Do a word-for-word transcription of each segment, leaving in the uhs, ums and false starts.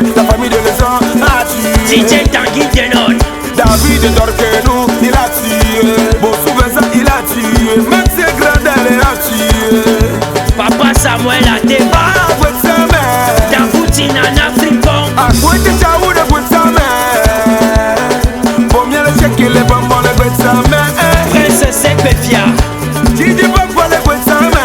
la famille de Lézard a tué. D J Tanguy Denon, David Dorkenou, il a tué. Bossou Vincent, il a tué. Max Gradel, il a tué. Papa Samuel Adeba, Ah, Gwetsame. Davouti Nana Frimpong, Ah, Gwete Chaou de Gwetsame. Pour mieux le checker les bonbons, le Gwetsame. Prince Sepefia, Didi Bambo, le Gwetsame.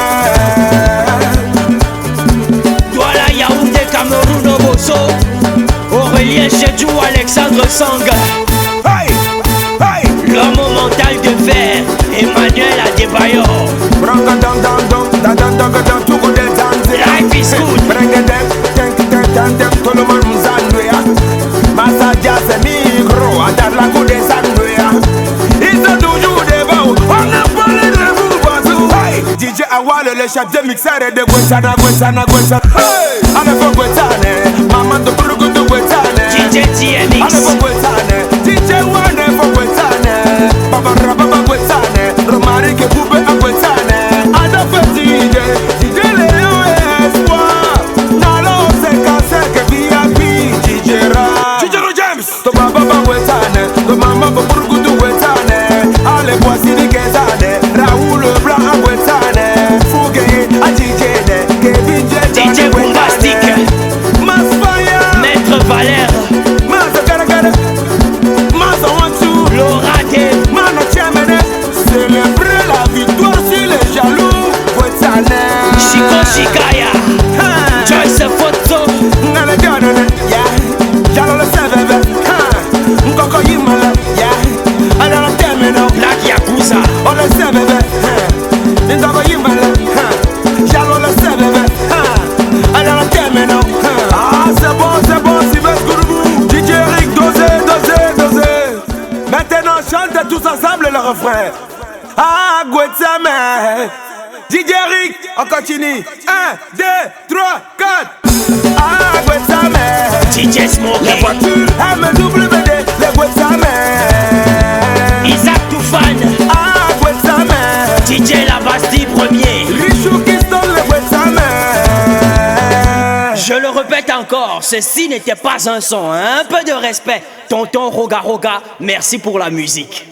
Douala Yaoundé Cameroun Oboso, Aurélien Chedjou Alexandre Sang, Hey, hey. l'homme au mental de fer, Emmanuel Adebayor. Branga dang dang dang, da dang dang dang, tout good dance. Life is good. Branga dang, dang dang dang dang, tout le monde m'zandouya. Massadia c'est micro, à la coup des sandouya. Ils sont toujours devant, on a parlé de vous partout. Hey, D J Awal, le chef de mixeur de Gwetsana, Gwetsana, Gwetsana. Hey, on est pour Gwetsane, maman de Brugo de Gwetsane. D J T M On est X, pour Gwetsane, D J Wane pour Gwetsane. Baba Rababa Gwetsane, Romaric et Poupé à Gwetsane. Ada fait D J, D J Léon et Espoir. Nalo c'est cassé que V I P, D J Ra. D J Ro James, to Baba Gwetsane, to Mama Burgu de Gwetsane. Allez voici des Gwetsane, Raoul Blanc à Gwetsane. Fougué à D J Ne, Kevin J. D J Bombastic, Masfire, Maître Valère, Masa Garagara, Masa Wansu. Laura Dave, Mana Tiamene, célébrer la victoire sur les jaloux. Gwetsane. Chico Chikaya, Ha. Joyce Foto, Nana Jordan, yeah. Jalo le seveve, ha. Nkoko Yimala, yeah. Ala la temeno, Black Yakuza, o le seveve, ha. Nkoko Yimala, ha. Jalo le seveve, ha. Ala la temeno, ha. Ah, c'est bon, c'est bon, Sylvestre Gouroubou. D J Eric, dosé, dosé, dosé. Maintenant, chante tous ensemble le refrain. Ah, Gwetsame. D J Eric, on continue. un, deux, trois, quatre. Ah, Gwetsame. D J Les Smokey, voitures M W D, les Gwetsame. Isaac Toufan, Ah, Gwetsame. D J Labasti Premier. Richou Kiston, les Gwetsame. Je le répète encore, ceci n'était pas un son, un peu de respect. Tonton Roga Roga, merci pour la musique.